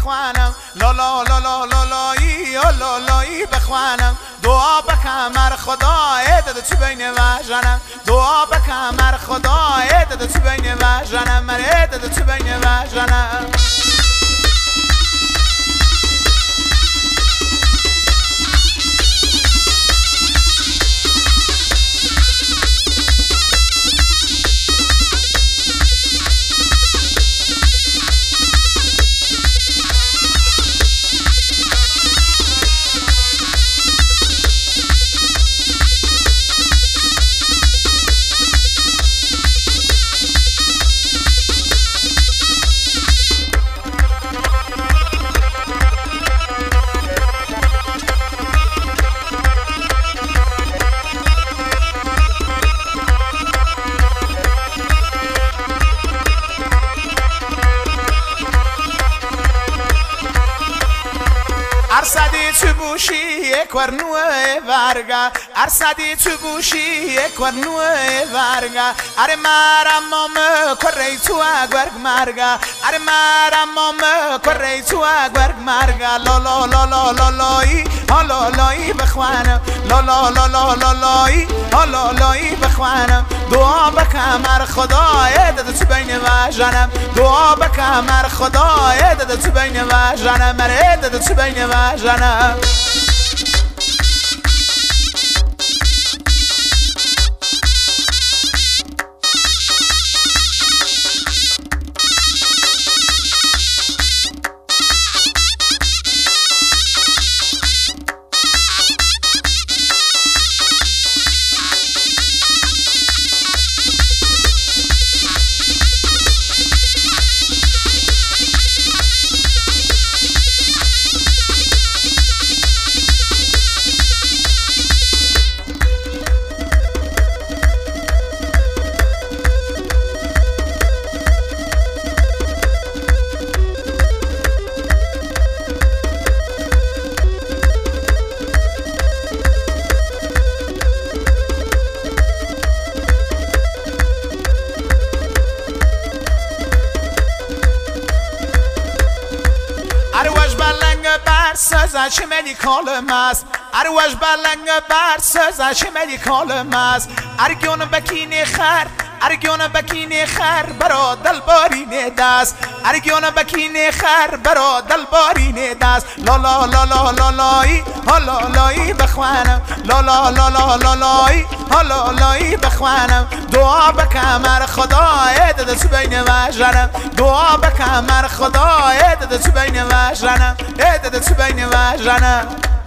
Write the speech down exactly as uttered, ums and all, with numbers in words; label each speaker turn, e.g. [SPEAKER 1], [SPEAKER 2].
[SPEAKER 1] بخوانم لا لا لا لا لا لایی لا لایی بخوانم دعا بکن مر خدا داده تو بین وجنم دعا بکن مر خدا داده تو بین وجنم مر داده تو بین وجنم ارسدی تو بوشی یک ورنوه ورگا ارسدی تو بوشی یک ورنوه ورگا اره مرم مام کره تو اگورگ مرگا اره مرم مام کره تو اگورگ مرگا لا لا لا لا لا لایی لا لایی بخوانم لا لا لا لا لا لایی لا لایی بخوانم دعا بکن مر خدا داده تو بین وجنم دعا بکن مر خدا داده تو بین وجنم مر داده تو بین وجنم اروش بلنگ بر سازش ملی کالم است اروش بلنگ بر سازش ملی کالم است ارگون بکینه خر ارگون بکینه خر برا دلبارینه دست ارگون بکینه خر برا دلبارینه دست لا لا لا لا لا لایی لا لایی بخوانم لا لا لا لا لا لایی لا لایی بخوانم دعا بکن مر خدا داده تو بین وجنم دعا بکن مر خدا داده تو بین وجنم داده تو بین وجنم